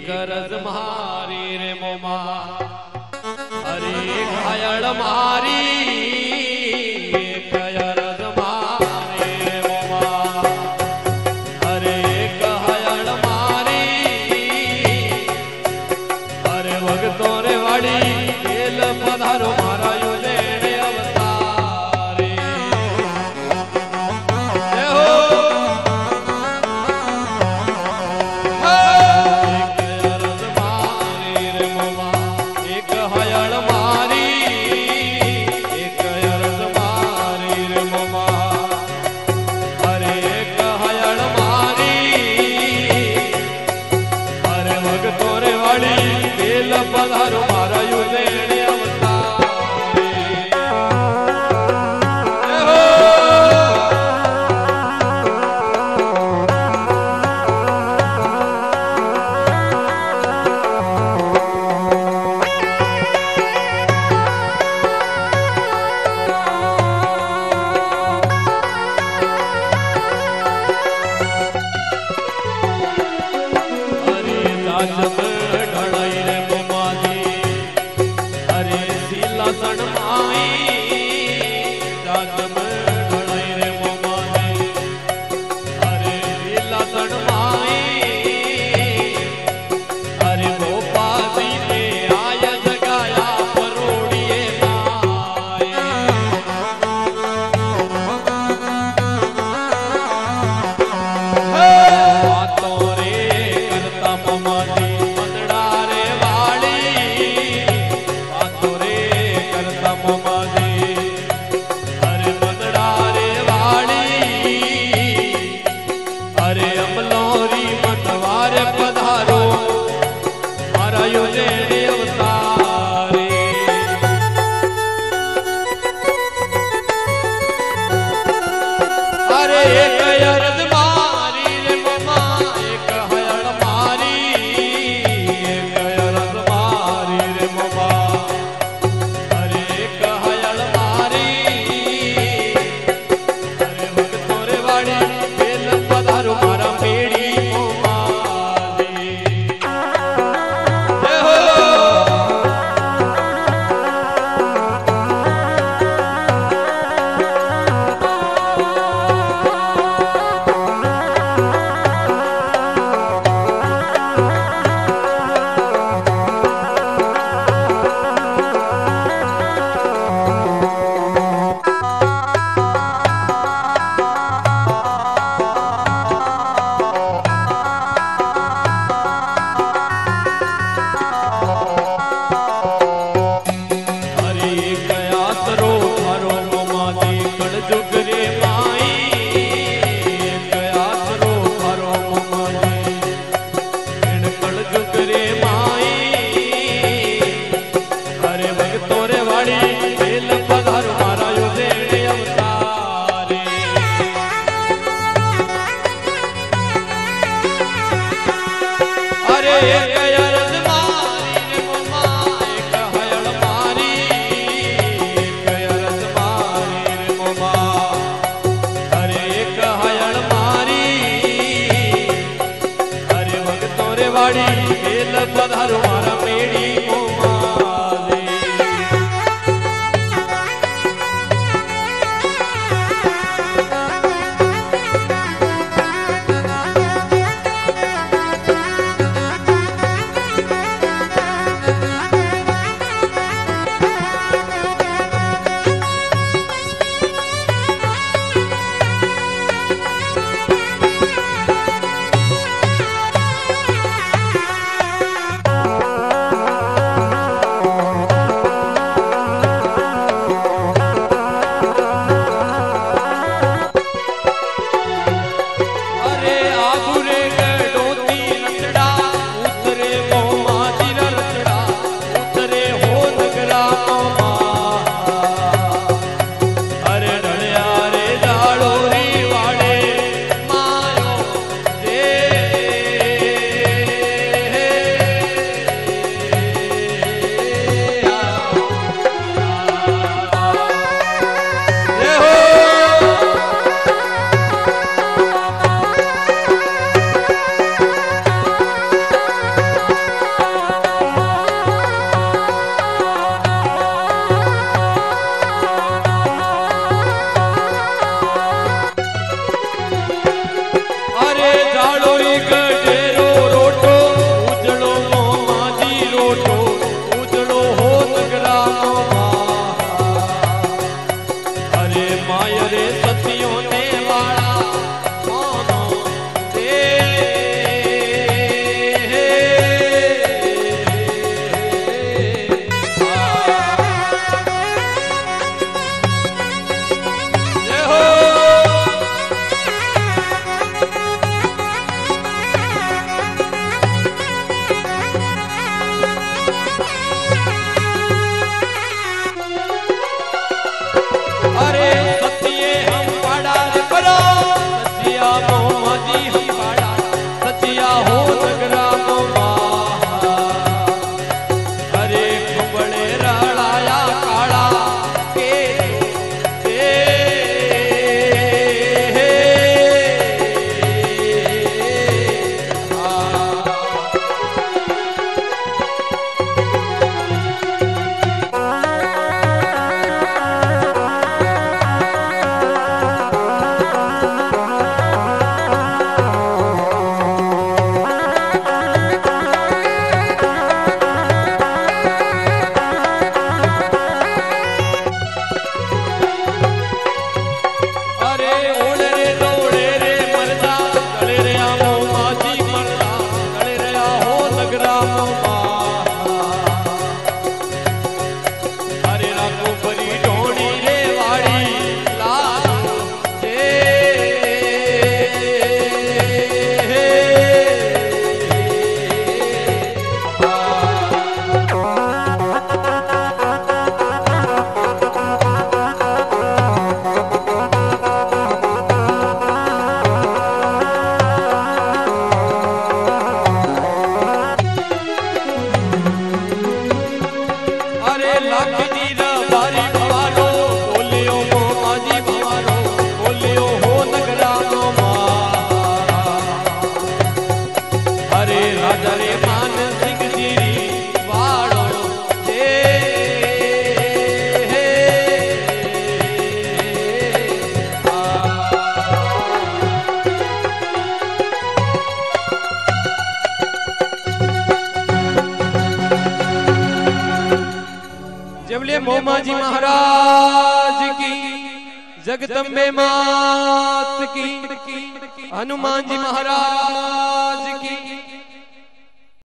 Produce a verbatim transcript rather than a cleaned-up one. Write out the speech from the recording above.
करज मारी रे मोमा अरे घायल मारी करज मारी रे मोमा अरे घायल मारी अरे भगतों रे वाड़ी खेल पधारो मारा यू लेने अवतारे जय हो पधारो मारा यू लेने अवतारे अरे दाजब ढड़ाई रे एक अरज मारी रे ममा एक हयल मारी एक अरज मारी रे ममा अरे एक हयल मारी अरे भगतों रे वाड़ी खेल पधारो मारा मेड़ी मोमाली जय हो एक अरज मारी रे ममा एक हयल मारी एक अरज मारी रे ममा अरे एक हयल मारी अरे भगतों रे वाड़ी खेल पधारो मारा मेड़ी मोमाली राजा रे मान सिंह जी वाड़ो जे जबले मोमा जी महाराज की, जगदम्बे मात की, हनुमान जी महाराज की।